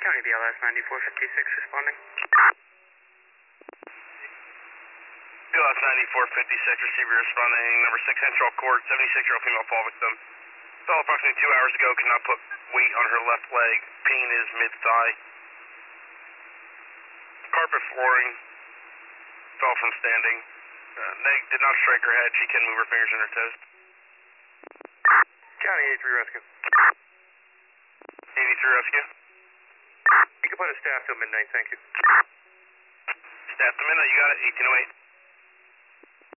County BLS 9456 responding. BLS 9456, receiver responding, number 6 Central Court, 76-year-old female fall victim. Fell approximately 2 hours ago, could not put weight on her left leg. Pain is mid-thigh. Carpet flooring, fell from standing. Neg did not strike her head, she can move her fingers and her toes. County 83 rescue. 83 rescue. You can put a staff till midnight, thank you. Staff to midnight, you got it, 1808.